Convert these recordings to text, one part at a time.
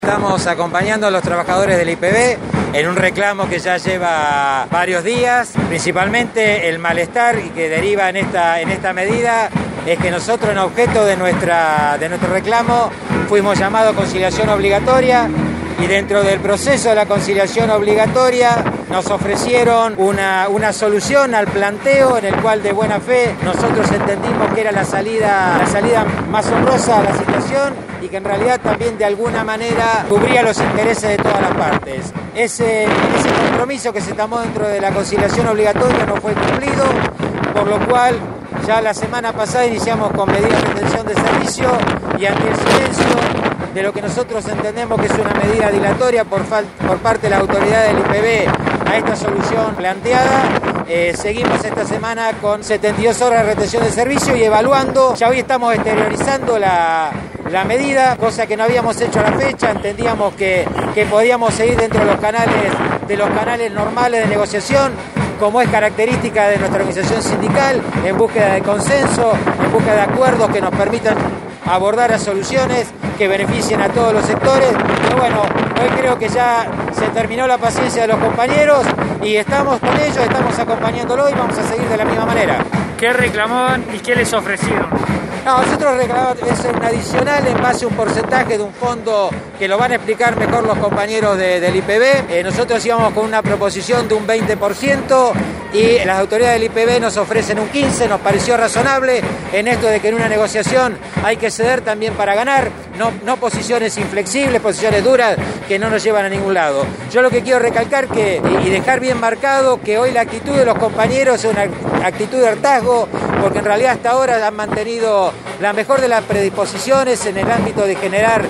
Estamos acompañando a los trabajadores del IPB en un reclamo que ya lleva varios días. Principalmente el malestar y que deriva en esta medida es que nosotros, en objeto de nuestro reclamo, fuimos llamados a conciliación obligatoria, y dentro del proceso de la conciliación obligatoria nos ofrecieron una solución al planteo en el cual, de buena fe, nosotros entendimos que era la salida más honrosa a la situación y que en realidad también de alguna manera cubría los intereses de todas las partes. Ese compromiso que se tomó dentro de la conciliación obligatoria no fue cumplido, por lo cual ya la semana pasada iniciamos con medidas de retención de servicio, y ante el silencio de lo que nosotros entendemos que es una medida dilatoria por parte de la autoridad del IPB a esta solución planteada, seguimos esta semana con 72 horas de retención de servicio y evaluando. Ya hoy estamos exteriorizando la medida, cosa que no habíamos hecho a la fecha. Entendíamos que podíamos seguir dentro de los canales normales de negociación, como es característica de nuestra organización sindical, en búsqueda de consenso, en búsqueda de acuerdos que nos permitan abordar a soluciones que beneficien a todos los sectores. Pero bueno, hoy creo que ya se terminó la paciencia de los compañeros y estamos con ellos, estamos acompañándolo y vamos a seguir de la misma manera. ¿Qué reclamaban y qué les ofrecieron? No, nosotros reclamamos es un adicional en base a un porcentaje de un fondo que lo van a explicar mejor los compañeros del IPB. Nosotros íbamos con una proposición de un 20% y las autoridades del IPB nos ofrecen un 15%. Nos pareció razonable en esto de que en una negociación hay que ceder también para ganar, no posiciones inflexibles, posiciones duras que no nos llevan a ningún lado. Yo lo que quiero recalcar y dejar bien marcado que hoy la actitud de los compañeros es una actitud de hartazgo, porque en realidad hasta ahora han mantenido la mejor de las predisposiciones en el ámbito de generar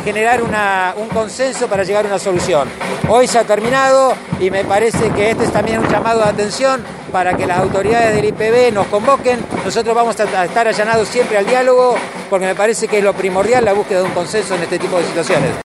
un consenso para llegar a una solución. Hoy se ha terminado y me parece que este es también un llamado de atención para que las autoridades del IPB nos convoquen. Nosotros vamos a estar allanados siempre al diálogo, porque me parece que es lo primordial, la búsqueda de un consenso en este tipo de situaciones.